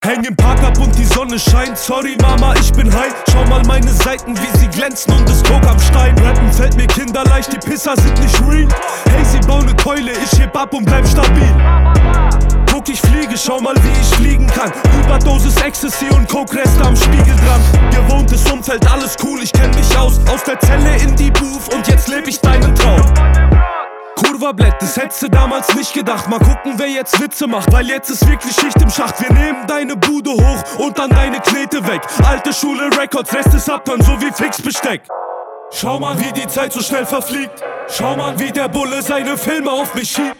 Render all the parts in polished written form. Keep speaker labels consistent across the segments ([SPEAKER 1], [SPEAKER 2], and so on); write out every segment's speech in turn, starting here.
[SPEAKER 1] Häng im Park ab und die Sonne scheint. Sorry Mama, ich bin high. Schau mal meine Seiten, wie sie glänzen und es Coke am Stein. Rappen fällt mir kinderleicht, die Pisser sind nicht real. Hey, sie bauen ne Keule, ich heb ab und bleib stabil. Guck, ich fliege, schau mal wie ich fliegen kann. Überdosis Ecstasy und Coke-Reste am Spiegel dran. Gewohntes Umfeld, alles cool, ich kenn mich aus. Aus der Zelle in die Booth und jetzt leb ich deinen Traum. Kurva-Blatt, das hättest du damals nicht gedacht. Mal gucken, wer jetzt Witze macht, weil jetzt ist wirklich Schicht im Schacht. Wir nehmen deine Bude hoch und dann deine Knete weg. Alte Schule Records, Rest ist Abturn, so wie Fixbesteck. Schau mal, wie die Zeit so schnell verfliegt. Schau mal, wie der Bulle seine Filme auf mich schiebt.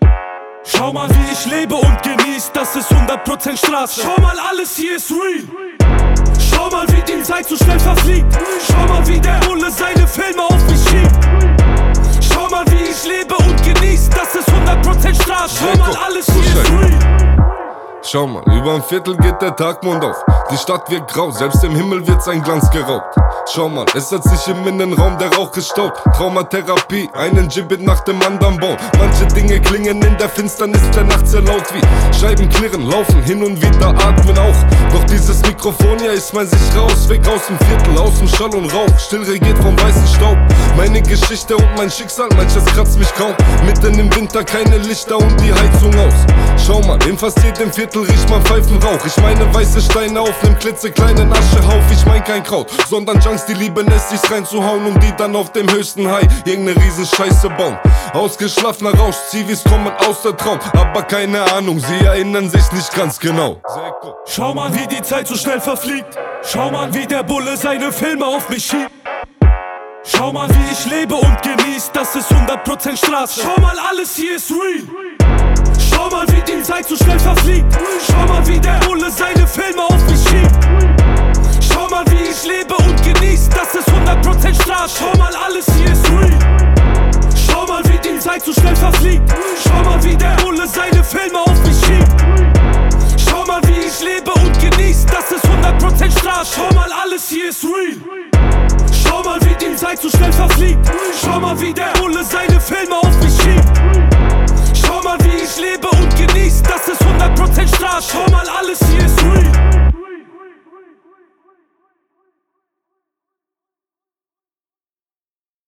[SPEAKER 1] Schau mal, wie ich lebe und genieß, das ist 100% Straße. Schau mal, alles hier ist real. Schau mal, wie die Zeit so schnell verfliegt. Schau mal, wie der Bulle seine Filme auf mich schiebt. Schau mal, wie ich lebe und genieß, das ist 100% Straße. Schau mal, alles hier ist real.
[SPEAKER 2] Schau mal, überm Viertel geht der Tagmond auf. Die Stadt wird grau, selbst im Himmel wird sein Glanz geraubt. Schau mal, es hat sich im Innenraum der Rauch gestaut. Traumatherapie, einen Gibbet nach dem anderen bauen. Manche Dinge klingen in der Finsternis der Nacht sehr laut wie Scheiben klirren, laufen, hin und wieder atmen auch. Doch dieses Mikrofon hier ist mein sicherer Ausweg aus dem Viertel, aus dem Schall und Rauch, still regiert vom weißen Staub. Meine Geschichte und mein Schicksal, manches kratzt mich kaum. Mitten im Winter keine Lichter und die Heizung aus. Schau mal, in fast jedem Viertel riecht man Pfeifenrauch. Ich meine weiße Steine auf nem klitzekleinen Aschehauf. Ich mein kein Kraut, sondern Junks, die lieben es, sich's reinzuhauen und die dann auf dem höchsten High irgendeine Riesenscheiße bauen. Ausgeschlafener Rausch, Zivis kommen aus der Traum, aber keine Ahnung, sie erinnern sich nicht ganz genau.
[SPEAKER 1] Schau mal, wie die Zeit so schnell verfliegt. Schau mal, wie der Bulle seine Filme auf mich schiebt. Schau mal, wie ich lebe und genieß, das ist 100% Straße. Schau mal, alles hier ist real. Schau mal, wie die Zeit so schnell verfliegt. Schau mal, wie der Bulle seine Filme auf mich schiebt. Schau mal, wie ich lebe und genieß, das ist 100% Straße. Schau mal, alles hier ist real. Schau mal, wie die Zeit so schnell verfliegt. Schau mal, wie der Bulle seine Filme auf mich schiebt. Schau mal, wie ich lebe und genieß, das ist 100% Straße. Schau mal, alles hier ist real. Schau mal, wie die Zeit so schnell verfliegt. Schau mal, wie der